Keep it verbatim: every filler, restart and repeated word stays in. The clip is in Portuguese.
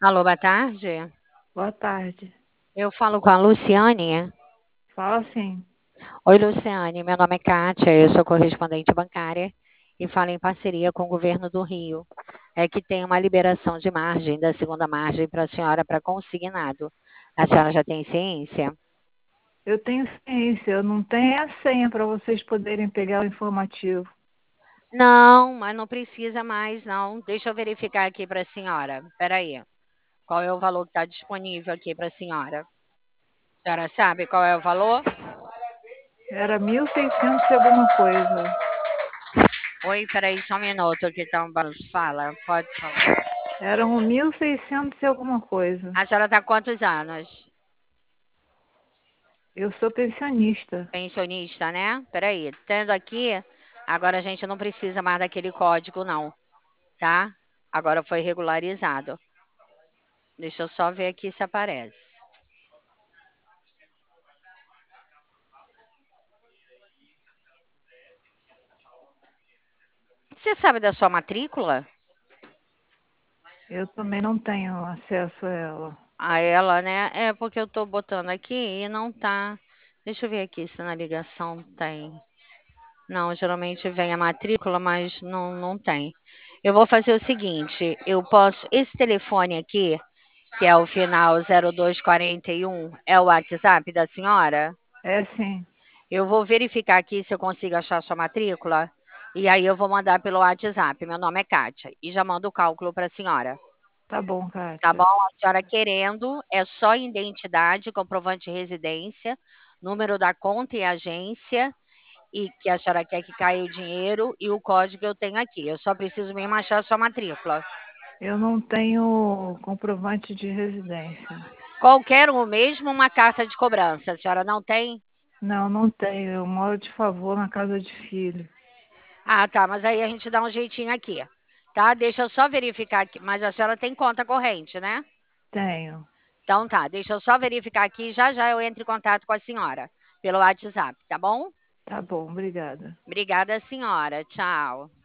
Alô, boa tarde. Boa tarde. Eu falo com a Luciane. Fala assim. Oi, Luciane. Meu nome é Kátia, eu sou correspondente bancária e falo em parceria com o governo do Rio. É que tem uma liberação de margem, da segunda margem para a senhora para consignado. A senhora já tem ciência? Eu tenho ciência, eu não tenho a senha para vocês poderem pegar o informativo. Não, mas não precisa mais, não. Deixa eu verificar aqui para a senhora. Espera aí. Qual é o valor que está disponível aqui para a senhora? A senhora sabe qual é o valor? Era mil e seiscentos e alguma coisa. Oi, peraí, só um minuto que tá um barulho. Fala, pode falar. Eram mil e seiscentos e alguma coisa. A senhora está com quantos anos? Eu sou pensionista. Pensionista, né? Peraí, tendo aqui, agora a gente não precisa mais daquele código, não, tá? Agora foi regularizado. Deixa eu só ver aqui se aparece. Você sabe da sua matrícula? Eu também não tenho acesso a ela. A ela, né? É porque eu tô botando aqui e não tá. Deixa eu ver aqui se na ligação tem. Não, geralmente vem a matrícula, mas não, não tem. Eu vou fazer o seguinte, eu posso. Esse telefone aqui, que é o final zero dois quarenta e um, é o WhatsApp da senhora? É sim. Eu vou verificar aqui se eu consigo achar sua matrícula. E aí eu vou mandar pelo WhatsApp. Meu nome é Kátia. E já mando o cálculo para a senhora. Tá bom, Tá bom? Kátia. A senhora querendo, é só identidade, comprovante de residência, número da conta e agência, e que a senhora quer que caia o dinheiro, e o código eu tenho aqui. Eu só preciso mesmo achar a sua matrícula. Eu não tenho comprovante de residência. Qualquer um, mesmo uma carta de cobrança. A senhora não tem? Não, não tenho. Eu moro de favor na casa de filho. Ah, tá, mas aí a gente dá um jeitinho aqui, tá? Deixa eu só verificar aqui. Mas a senhora tem conta corrente, né? Tenho. Então tá, deixa eu só verificar aqui. Já já eu entro em contato com a senhora pelo WhatsApp, tá bom? Tá bom, obrigada. Obrigada, senhora. Tchau.